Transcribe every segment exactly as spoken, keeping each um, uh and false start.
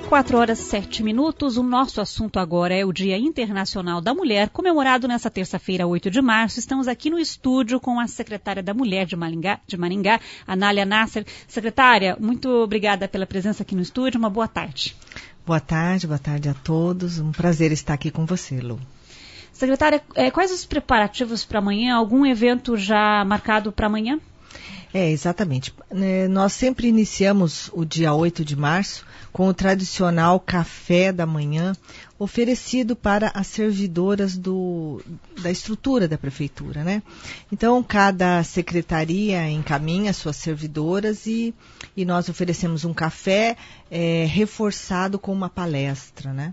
quatro horas e sete minutos. O nosso assunto agora é o Dia Internacional da Mulher, comemorado nesta terça-feira, oito de março. Estamos aqui no estúdio com a secretária da Mulher de Maringá, de Maringá, Anália Nasser. Secretária, muito obrigada pela presença aqui no estúdio. Uma boa tarde. Boa tarde, boa tarde a todos. Um prazer estar aqui com você, Lu. Secretária, quais os preparativos para amanhã? Algum evento já marcado para amanhã? É, exatamente. Nós sempre iniciamos o dia oito de março com o tradicional café da manhã, oferecido para as servidoras do, da estrutura da prefeitura, né? Então, cada secretaria encaminha suas servidoras e, e nós oferecemos um café é, reforçado com uma palestra, né?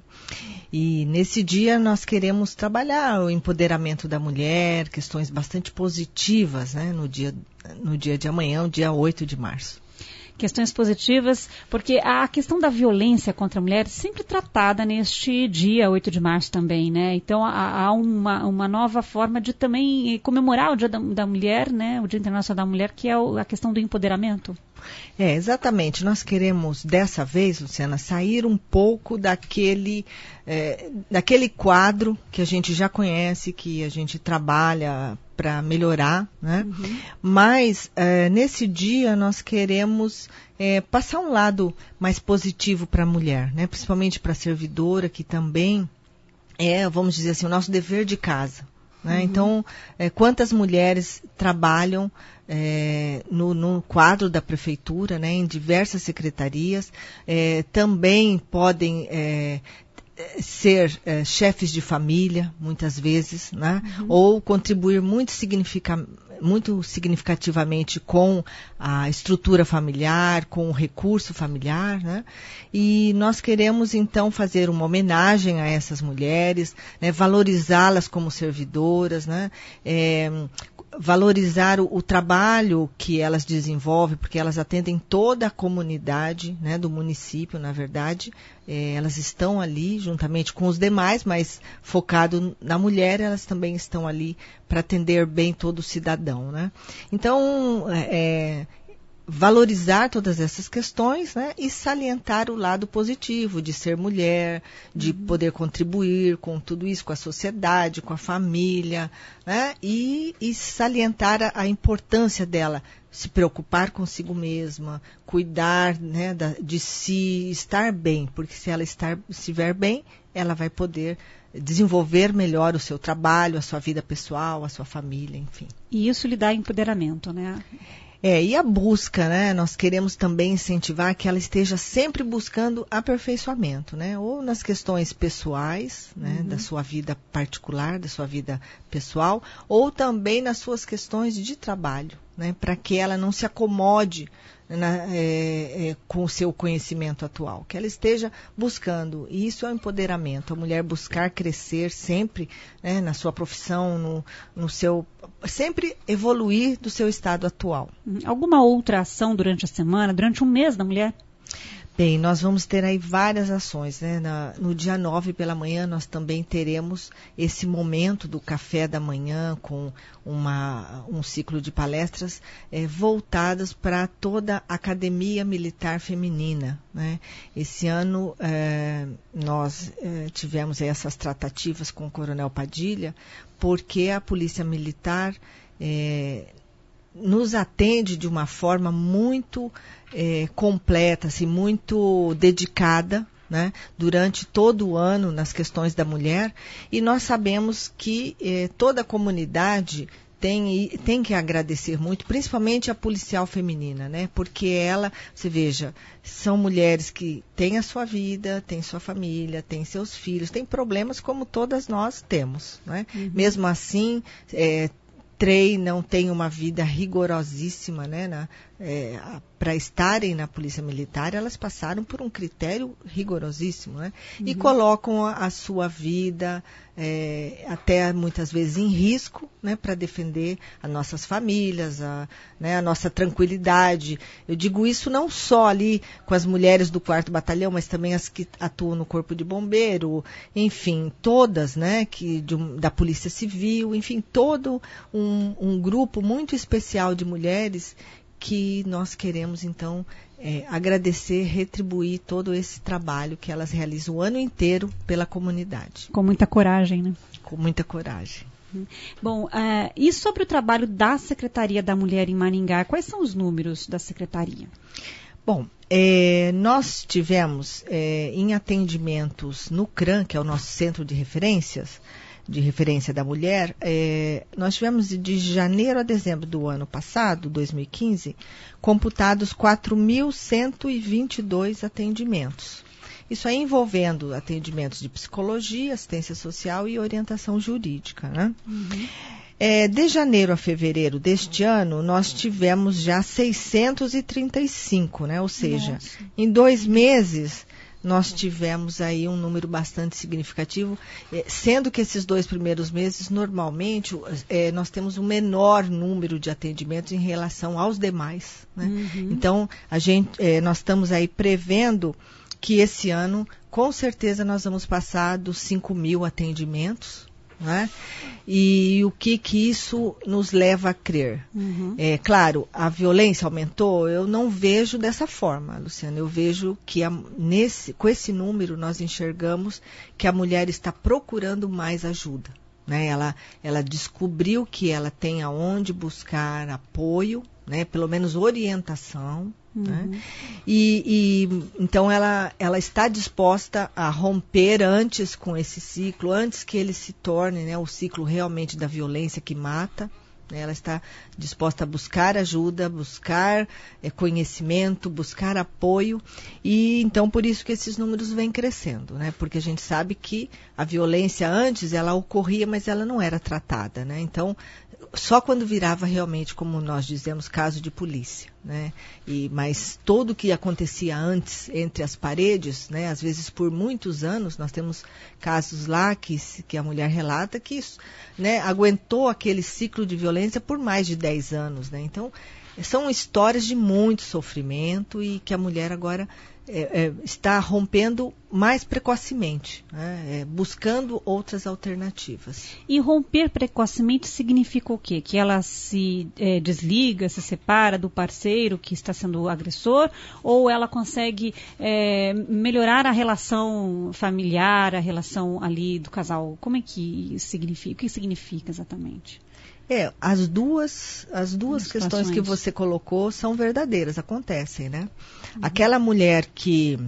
E nesse dia nós queremos trabalhar o empoderamento da mulher, questões bastante positivas, né? No dia, no dia de amanhã, o dia oito de março. Questões positivas, porque a questão da violência contra a mulher é sempre tratada neste dia oito de março também, né? Então há, há uma, uma nova forma de também comemorar o Dia da, da Mulher, né? O Dia Internacional da Mulher, que é o, a questão do empoderamento. É, exatamente. Nós queremos, dessa vez, Luciana, sair um pouco daquele, é, daquele quadro que a gente já conhece, que a gente trabalha para melhorar, né? Uhum. Mas, é, nesse dia, nós queremos é, passar um lado mais positivo para a mulher, né? Principalmente para a servidora, que também é, vamos dizer assim, o nosso dever de casa. Né? Uhum. Então, é, quantas mulheres trabalham é, no, no quadro da prefeitura, né, em diversas secretarias, é, também podem é, ser é, chefes de família, muitas vezes, né? Uhum. Ou contribuir muito, significa, muito significativamente com a estrutura familiar, com o recurso familiar, né? E nós queremos, então, fazer uma homenagem a essas mulheres, né? Valorizá-las como servidoras, né? É, valorizar o, o trabalho que elas desenvolvem, porque elas atendem toda a comunidade, né, do município, na verdade. É, elas estão ali juntamente com os demais, mas focado na mulher, elas também estão ali para atender bem todo o cidadão, né? Então, é, valorizar todas essas questões, né, e salientar o lado positivo de ser mulher, de uhum. poder contribuir com tudo isso, com a sociedade, com a família, né, e, e salientar a, a importância dela, se preocupar consigo mesma, cuidar, né, da, de si, estar bem, porque se ela estar, estiver bem, ela vai poder desenvolver melhor o seu trabalho, a sua vida pessoal, a sua família, enfim. E isso lhe dá empoderamento, né? É, e a busca, né? Nós queremos também incentivar que ela esteja sempre buscando aperfeiçoamento, né? Ou nas questões pessoais, né? Uhum. Da sua vida particular, da sua vida pessoal, ou também nas suas questões de trabalho, né? Para que ela não se acomode na, é, é, com o seu conhecimento atual, que ela esteja buscando, e isso é o empoderamento, a mulher buscar crescer sempre, né, na sua profissão, no, no seu, sempre evoluir do seu estado atual. Alguma outra ação durante a semana, durante um mês da mulher? Bem, nós vamos ter aí várias ações, né? Na, no dia nove pela manhã nós também teremos esse momento do café da manhã com uma, um ciclo de palestras é, voltadas para toda a Academia Militar Feminina, né? Esse ano é, nós é, tivemos aí essas tratativas com o Coronel Padilha, porque a Polícia Militar é, nos atende de uma forma muito é, completa, assim, muito dedicada, né, durante todo o ano nas questões da mulher, e nós sabemos que é, toda a comunidade tem, tem que agradecer muito, principalmente a policial feminina, né, porque ela, você veja, são mulheres que têm a sua vida, têm sua família, têm seus filhos, têm problemas como todas nós temos, né? Uhum. Mesmo assim, é, treinam, têm uma vida rigorosíssima, né, é, para estarem na Polícia Militar, elas passaram por um critério rigorosíssimo, né, uhum. E colocam a, a sua vida é, até muitas vezes em risco, né, para defender as nossas famílias, a, né, a nossa tranquilidade. Eu digo isso não só ali com as mulheres do quarto Batalhão, mas também as que atuam no Corpo de Bombeiro, enfim, todas, né, que, de, da Polícia Civil, enfim, todo um, um grupo muito especial de mulheres que nós queremos, então, é, agradecer, retribuir todo esse trabalho que elas realizam o ano inteiro pela comunidade. Com muita coragem, né? Com muita coragem. Bom, uh, e sobre o trabalho da Secretaria da Mulher em Maringá, quais são os números da Secretaria? Bom, é, nós tivemos é, em atendimentos no CRAM, que é o nosso centro de referências, de referência da mulher, é, nós tivemos de janeiro a dezembro do ano passado, dois mil e quinze, computados quatro mil cento e vinte e dois atendimentos. Isso aí envolvendo atendimentos de psicologia, assistência social e orientação jurídica, né? Uhum. É, de janeiro a fevereiro deste ano, nós tivemos já seiscentos e trinta e cinco, né? Ou seja, Nossa. Em dois meses nós tivemos aí um número bastante significativo, é, sendo que esses dois primeiros meses, normalmente, é, nós temos um menor número de atendimentos em relação aos demais, né? Uhum. Então, a gente, é, nós estamos aí prevendo que esse ano, com certeza, nós vamos passar dos cinco mil atendimentos, né? E o que, que isso nos leva a crer? Uhum. É claro, a violência aumentou, eu não vejo dessa forma, Luciana. Eu vejo que a, nesse, com esse número nós enxergamos que a mulher está procurando mais ajuda, né? Ela, ela descobriu que ela tem aonde buscar apoio, né? Pelo menos orientação. Uhum. Né? E, e então ela, ela está disposta a romper antes com esse ciclo, antes que ele se torne, né, o ciclo realmente da violência que mata. Né? Ela está disposta a buscar ajuda, buscar é, conhecimento, buscar apoio, e então por isso que esses números vêm crescendo, né? Porque a gente sabe que a violência antes ela ocorria, mas ela não era tratada, né? Então só quando virava realmente, como nós dizemos, caso de polícia, né? E, mas tudo o que acontecia antes, entre as paredes, né? Às vezes por muitos anos, nós temos casos lá que, que a mulher relata que isso, né, aguentou aquele ciclo de violência por mais de dez anos, né? Então, são histórias de muito sofrimento e que a mulher agora é, é, está rompendo mais precocemente, né? É, buscando outras alternativas. E romper precocemente significa o quê? Que ela se é, desliga, se separa do parceiro que está sendo agressor, ou ela consegue é, melhorar a relação familiar, a relação ali do casal? Como é que significa? O que significa exatamente? É, as duas, as duas questões que você colocou são verdadeiras, acontecem, né? Uhum. Aquela mulher que,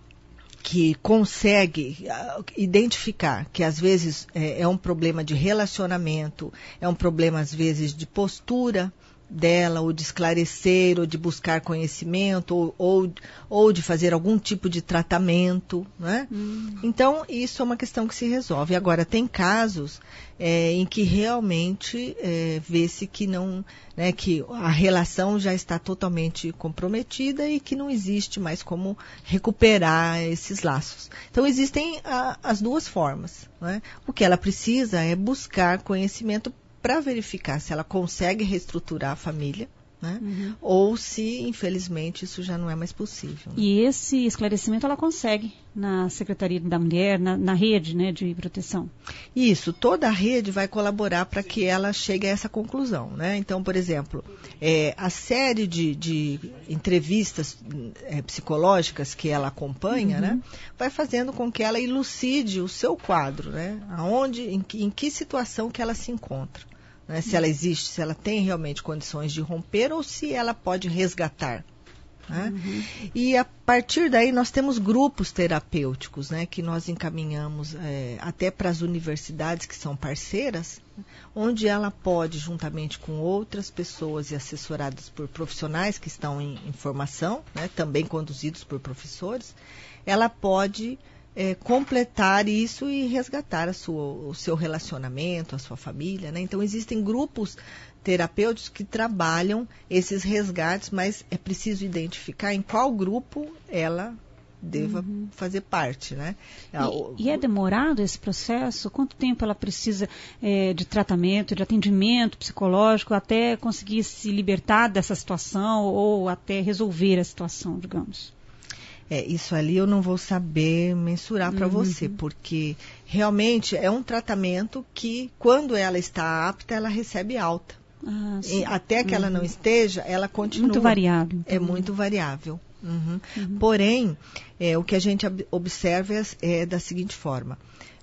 que consegue identificar que às vezes é, é um problema de relacionamento, é um problema às vezes de postura dela, ou de esclarecer, ou de buscar conhecimento, ou, ou, ou de fazer algum tipo de tratamento, né? Hum. Então, isso é uma questão que se resolve. Agora, tem casos é, em que realmente é, vê-se que não, né, que a relação já está totalmente comprometida e que não existe mais como recuperar esses laços. Então, existem a, as duas formas, né? O que ela precisa é buscar conhecimento para verificar se ela consegue reestruturar a família, né? Uhum. Ou se, infelizmente, isso já não é mais possível. Né? E esse esclarecimento ela consegue na Secretaria da Mulher, na, na rede, né, de proteção? Isso, toda a rede vai colaborar para que ela chegue a essa conclusão, né? Então, por exemplo, é, a série de, de entrevistas é, psicológicas que ela acompanha, uhum. né, vai fazendo com que ela elucide o seu quadro, né? Aonde, em, em que situação que ela se encontra. Né, se ela existe, se ela tem realmente condições de romper ou se ela pode resgatar. Né? Uhum. E a partir daí nós temos grupos terapêuticos, né, que nós encaminhamos é, até para as universidades que são parceiras, onde ela pode, juntamente com outras pessoas e assessoradas por profissionais que estão em, em formação, né, também conduzidos por professores, ela pode É, completar isso e resgatar a sua, o seu relacionamento, a sua família, né? Então, existem grupos terapêuticos que trabalham esses resgates, mas é preciso identificar em qual grupo ela deva uhum. fazer parte, né? E, e é demorado esse processo? Quanto tempo ela precisa é, de tratamento, de atendimento psicológico até conseguir se libertar dessa situação ou até resolver a situação, digamos? É, isso ali eu não vou saber mensurar para uhum. você, porque realmente é um tratamento que, quando ela está apta, ela recebe alta. Ah, e até que uhum. ela não esteja, ela continua. Muito variável. Então. É muito variável. Uhum. Uhum. Porém, é, o que a gente observa é, é da seguinte forma.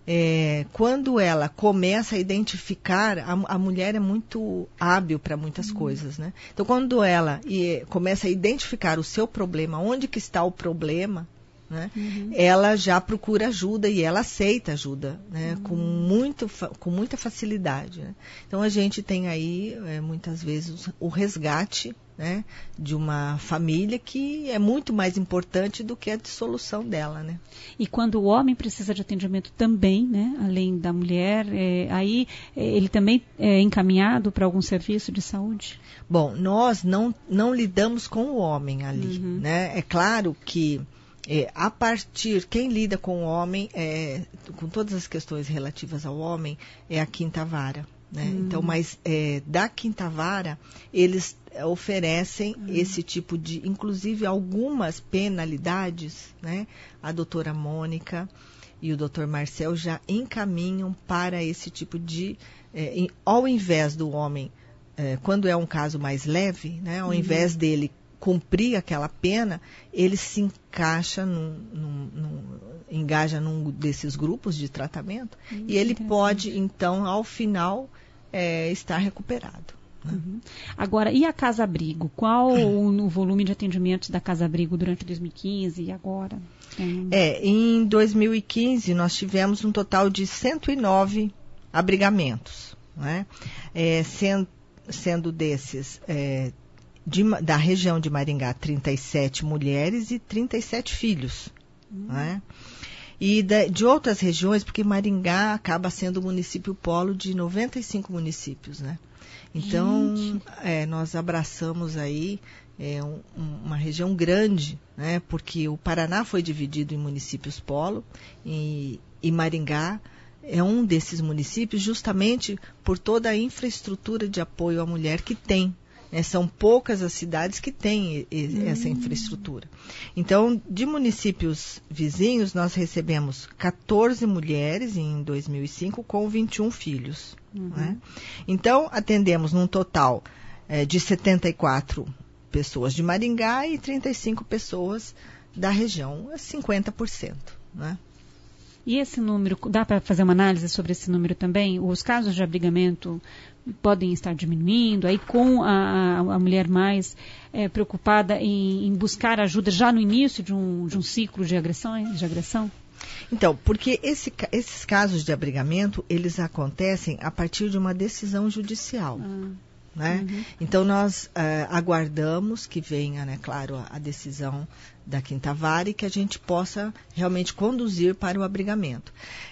É, quando ela começa a identificar, a, a mulher é muito hábil para muitas uhum. coisas, né? Então, quando ela e, começa a identificar o seu problema, onde que está o problema, né? Uhum. Ela já procura ajuda e ela aceita ajuda, né? Uhum. com, muito, com muita facilidade. Né? Então, a gente tem aí, é, muitas vezes, o resgate, né, de uma família que é muito mais importante do que a dissolução dela, né? E quando o homem precisa de atendimento também, né, além da mulher, é, aí é, ele também é encaminhado para algum serviço de saúde? Bom, nós não, não lidamos com o homem ali, uhum. né? É claro que é, a partir, quem lida com o homem, é, com todas as questões relativas ao homem, é a quinta vara. Né? Hum. Então, mas é, da quinta vara, eles oferecem hum. esse tipo de, inclusive algumas penalidades, né? A doutora Mônica e o doutor Marcel já encaminham para esse tipo de, é, em, ao invés do homem, é, quando é um caso mais leve, né? Ao hum. invés dele cumprir aquela pena, ele se encaixa, num, num, num, engaja num desses grupos de tratamento hum, e ele pode, então, ao final, é, estar recuperado. Né? Uhum. Agora, e a Casa Abrigo? Qual o, o volume de atendimentos da Casa Abrigo durante dois mil e quinze e agora? Tem... É, em dois mil e quinze, nós tivemos um total de cento e nove abrigamentos, né? É, sendo, sendo desses... É, De, da região de Maringá, trinta e sete mulheres e trinta e sete filhos. Hum. Né? E de, de outras regiões, porque Maringá acaba sendo o município polo de noventa e cinco municípios. Né? Então, é, nós abraçamos aí é, um, uma região grande, né? Porque o Paraná foi dividido em municípios polo e, e Maringá é um desses municípios justamente por toda a infraestrutura de apoio à mulher que tem. É, são poucas as cidades que têm e, essa infraestrutura. Então, de municípios vizinhos, nós recebemos quatorze mulheres em dois mil e cinco com vinte e um filhos. Uhum. Né? Então, atendemos num total é, de setenta e quatro pessoas de Maringá e trinta e cinco pessoas da região, cinquenta por cento. Né? E esse número, dá para fazer uma análise sobre esse número também? Os casos de abrigamento podem estar diminuindo, aí com a, a mulher mais é, preocupada em, em buscar ajuda já no início de um, de um ciclo de agressão, de agressão? Então, porque esse, esses casos de abrigamento, eles acontecem a partir de uma decisão judicial. Ah. Né? Uhum. Então, nós uh, aguardamos que venha, né, claro, a, a decisão da quinta vara e que a gente possa realmente conduzir para o abrigamento.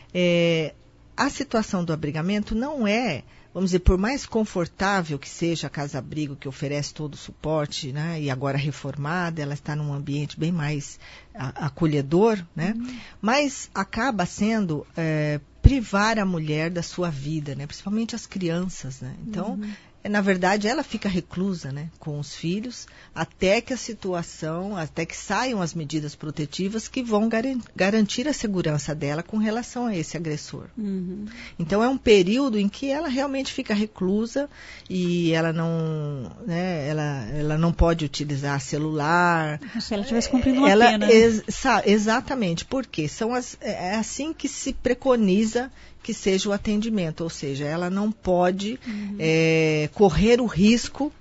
É, a situação do abrigamento não é, vamos dizer, por mais confortável que seja a casa-abrigo, que oferece todo o suporte, né, e agora reformada, ela está num ambiente bem mais a, acolhedor, né, uhum. mas acaba sendo é, privar a mulher da sua vida, né, principalmente as crianças. Né? Então, uhum. na verdade, ela fica reclusa, né, com os filhos, até que a situação, até que saiam as medidas protetivas que vão gar- garantir a segurança dela com relação a esse agressor. Uhum. Então, é um período em que ela realmente fica reclusa e ela não, né, ela, ela não pode utilizar celular. Se ela estivesse cumprindo uma ela, pena. Ex- exatamente, porque são as, é assim que se preconiza que seja o atendimento, ou seja, ela não pode uhum. é, correr o risco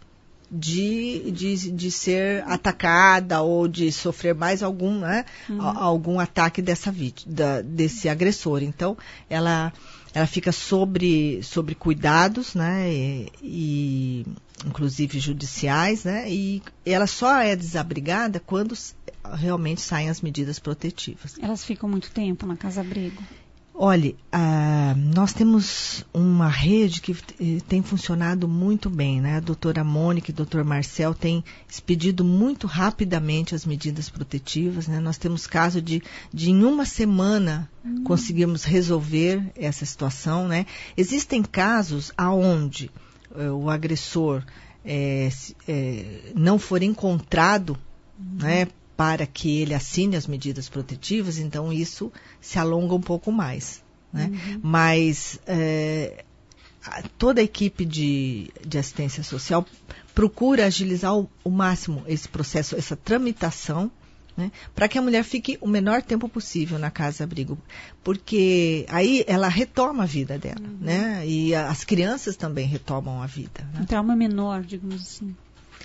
de, de, de ser atacada ou de sofrer mais algum, né, uhum. algum ataque dessa vítima, da, desse agressor. Então, ela, ela fica sobre, sobre cuidados, né, e, e inclusive judiciais, né, e ela só é desabrigada quando realmente saem as medidas protetivas. Elas ficam muito tempo na casa-abrigo? Olha, ah, nós temos uma rede que tem funcionado muito bem, né? A doutora Mônica e o doutor Marcel têm expedido muito rapidamente as medidas protetivas, né? Nós temos caso de, de em uma semana, hum. conseguirmos resolver essa situação, né? Existem casos aonde eh, o agressor eh, eh, não for encontrado, hum. né? Para que ele assine as medidas protetivas, então isso se alonga um pouco mais. Né? Uhum. Mas é, a, toda a equipe de, de assistência social procura agilizar o, o máximo esse processo, essa tramitação, né, para que a mulher fique o menor tempo possível na casa-abrigo, porque aí ela retoma a vida dela, uhum. né, e a, as crianças também retomam a vida. Né? Um trauma menor, digamos assim.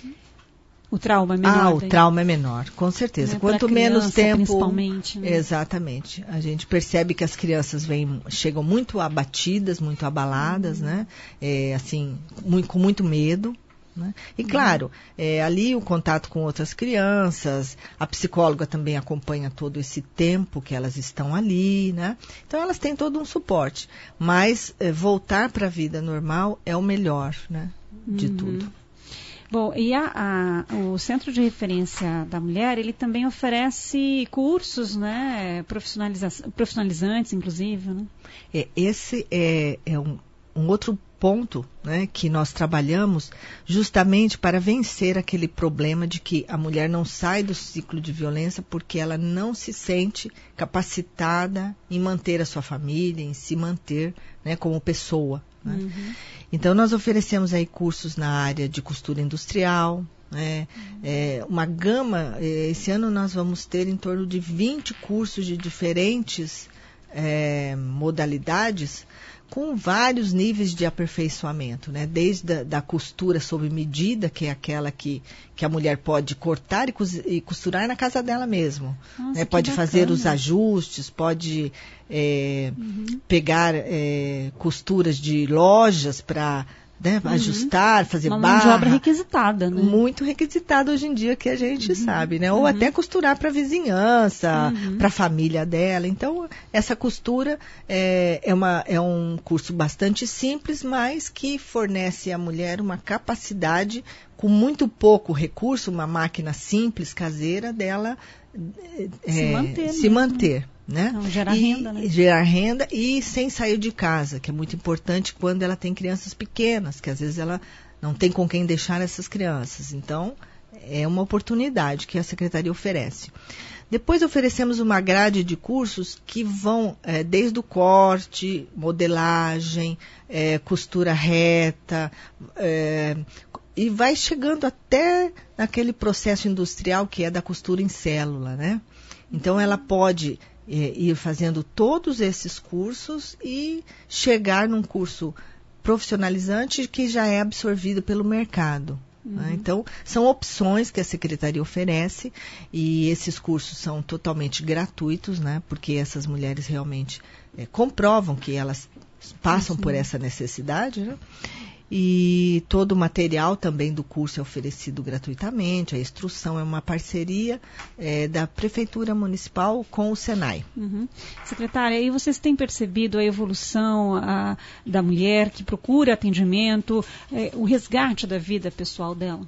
O trauma é menor. Ah, o daí. trauma é menor, com certeza. Né, Quanto criança, menos tempo... Principalmente. Né? Exatamente. A gente percebe que as crianças vêm, chegam muito abatidas, muito abaladas, uhum. né, é, assim, muito, com muito medo. Né? E claro, é, ali o contato com outras crianças, a psicóloga também acompanha todo esse tempo que elas estão ali, né? Então elas têm todo um suporte, mas é, voltar para a vida normal é o melhor, né? De uhum. tudo. Bom, e a, a, o Centro de Referência da Mulher, ele também oferece cursos, né? Profissionaliza- profissionalizantes, inclusive, né? É, esse é, é um, um outro ponto, né, que nós trabalhamos justamente para vencer aquele problema de que a mulher não sai do ciclo de violência porque ela não se sente capacitada em manter a sua família, em se manter, né, como pessoa. Né? Uhum. Então nós oferecemos aí cursos na área de costura industrial, né, uhum. é, uma gama, esse ano nós vamos ter em torno de vinte cursos de diferentes é, modalidades, com vários níveis de aperfeiçoamento, né? Desde a da costura sob medida, que é aquela que, que a mulher pode cortar e, cos, e costurar na casa dela mesmo. Nossa, né? Pode bacana. Fazer os ajustes, pode é, uhum. pegar é, costuras de lojas para... Né, uhum. ajustar, fazer uma barra. Uma mão de obra requisitada, né? Muito requisitada hoje em dia, que a gente uhum. sabe, né? Ou uhum. até costurar para a vizinhança, uhum. para a família dela. Então, essa costura é, é, uma, é um curso bastante simples, mas que fornece à mulher uma capacidade, com muito pouco recurso, uma máquina simples, caseira, dela é, se manter. Se manter. Né? Então, gerar e, renda, né? Gerar renda e sem sair de casa, que é muito importante quando ela tem crianças pequenas, que às vezes ela não tem com quem deixar essas crianças. Então, é uma oportunidade que a Secretaria oferece. Depois oferecemos uma grade de cursos que vão é, desde o corte, modelagem, é, costura reta, é, e vai chegando até naquele processo industrial que é da costura em célula, né? Então, ela pode... ir fazendo todos esses cursos e chegar num curso profissionalizante que já é absorvido pelo mercado. Uhum. Né? Então, são opções que a Secretaria oferece e esses cursos são totalmente gratuitos, né? Porque essas mulheres realmente é, comprovam que elas passam Sim. por essa necessidade, né? E todo o material também do curso é oferecido gratuitamente, a instrução é uma parceria é, da Prefeitura Municipal com o Senai. Uhum. Secretária, e vocês têm percebido a evolução a, da mulher que procura atendimento, é, o resgate da vida pessoal dela?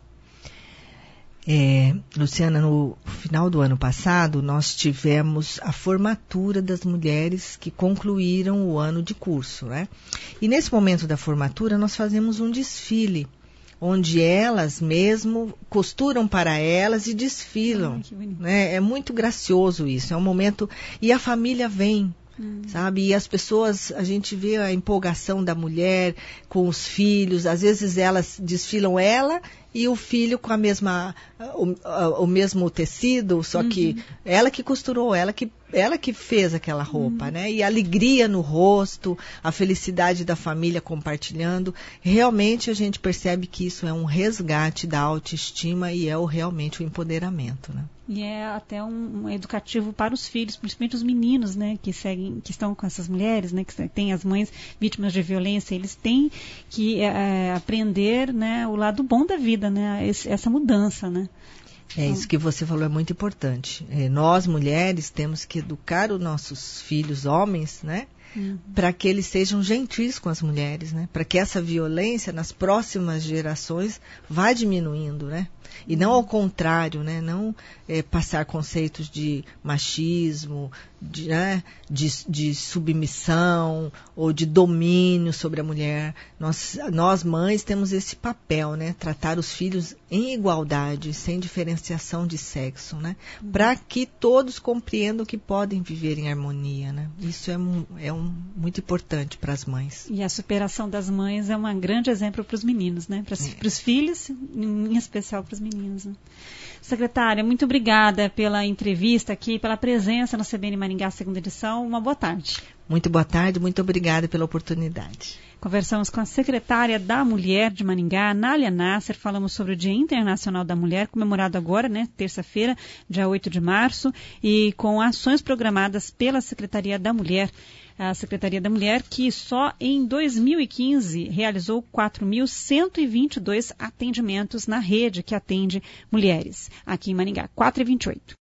É, Luciana, no final do ano passado, nós tivemos a formatura das mulheres que concluíram o ano de curso, né? E nesse momento da formatura, nós fazemos um desfile, onde elas mesmo costuram para elas e desfilam. Ai, né? É muito gracioso isso, é um momento... E a família vem, hum. sabe? E as pessoas, a gente vê a empolgação da mulher com os filhos, às vezes elas desfilam ela... e o filho com a mesma, o, o mesmo tecido, só uhum. que ela que costurou, ela que, ela que fez aquela roupa, uhum. né? E a alegria no rosto, a felicidade da família compartilhando. Realmente a gente percebe que isso é um resgate da autoestima e é o, realmente o empoderamento, né? E é até um, um educativo para os filhos, principalmente os meninos, né, que seguem, que estão com essas mulheres, né, que têm as mães vítimas de violência, eles têm que é, aprender, né, o lado bom da vida, né, esse, essa mudança, né. É, isso que você falou é muito importante. É, nós, mulheres, temos que educar os nossos filhos homens, né, uhum. para que eles sejam gentis com as mulheres, né, para que essa violência nas próximas gerações vá diminuindo, né. E não ao contrário, né? Não é, passar conceitos de machismo, de, né? de, de submissão ou de domínio sobre a mulher. Nós, nós mães temos esse papel, né? Tratar os filhos em igualdade, sem diferenciação de sexo, né? Para que todos compreendam que podem viver em harmonia, né? Isso é, um, é um, muito importante para as mães. E a superação das mães é um grande exemplo para os meninos, né? Para é. os filhos, em especial para os meninos. Né? Secretária, muito obrigada pela entrevista aqui, pela presença no C B N Maringá, segunda edição. Uma boa tarde. Muito boa tarde, muito obrigada pela oportunidade. Conversamos com a secretária da Mulher de Maringá, Anália Nasser. Falamos sobre o Dia Internacional da Mulher, comemorado agora, né, terça-feira, dia oito de março, e com ações programadas pela Secretaria da Mulher. A Secretaria da Mulher, que só em dois mil e quinze realizou quatro mil cento e vinte e dois atendimentos na rede que atende mulheres aqui em Maringá. quatro e vinte e oito.